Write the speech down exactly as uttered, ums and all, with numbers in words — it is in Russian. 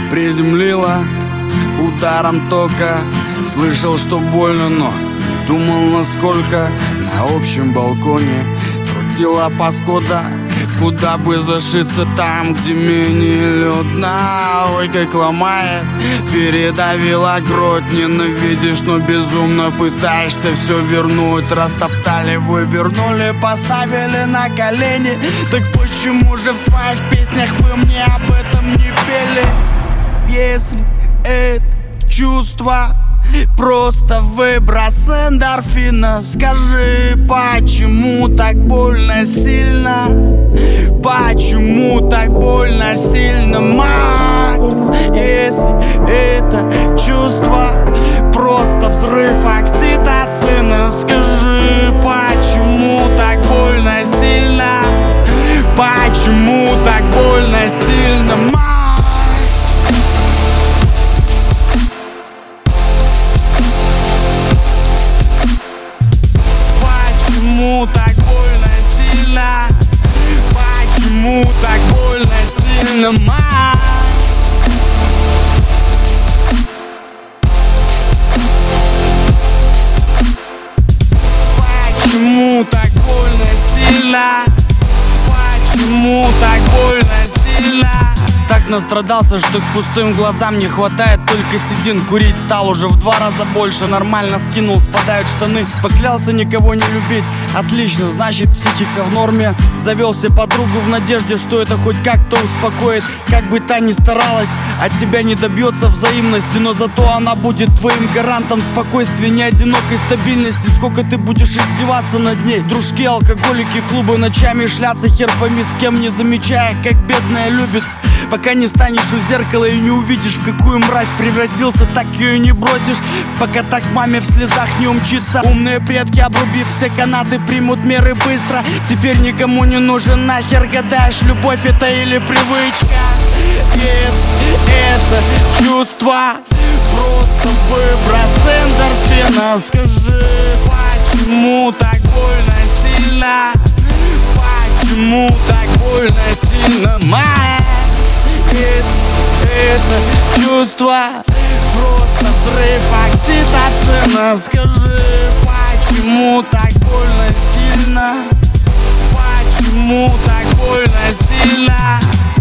приземлила ударом тока. Слышал, что больно, но не думал насколько. На общем балконе крутила паскуда, куда бы зашиться там, где менее людно. Ой, как ломает, передавила грудь. Ненавидишь, но безумно пытаешься все вернуть. Растоптали, вывернули, поставили на колени. Так почему же в своих песнях вы мне об этом не пели? Если это чувство просто выброс эндорфина, скажи, почему так больно сильно? Почему так больно сильно, мать? Если это чувство просто взрыв окситоцина, скажи, почему так больно сильно? Почему так больно сильно, мать? Почему так больно сильно? Почему так больно сильно, мать? Почему так больно сильно? Почему так больно сильно? Так настрадался, что к пустым глазам не хватает только седин. Курить стал уже в два раза больше. Нормально скинул, спадают штаны. Поклялся никого не любить. Отлично, значит психика в норме. Завел себе подругу в надежде, что это хоть как-то успокоит. Как бы та ни старалась, от тебя не добьется взаимности, но зато она будет твоим гарантом спокойствия, не одинокой стабильности. Сколько ты будешь издеваться над ней? Дружки, алкоголики, клубы, ночами шляться, хер пойми с кем, не замечая, как бедная любит. Пока не станешь у зеркала и не увидишь, в какую мразь превратился, так ее и не бросишь. Пока так маме в слезах не умчится. Умные предки, обрубив все канаты, примут меры быстро. Теперь никому не нужен нахер, гадаешь, любовь это или привычка. Если это чувство просто выброс эндорфина, скажи, почему так больно сильно? Почему так больно сильно, мать? Если это чувство просто взрыв окситоцина, скажи, почему так больно сильно? Почему так больно сильно?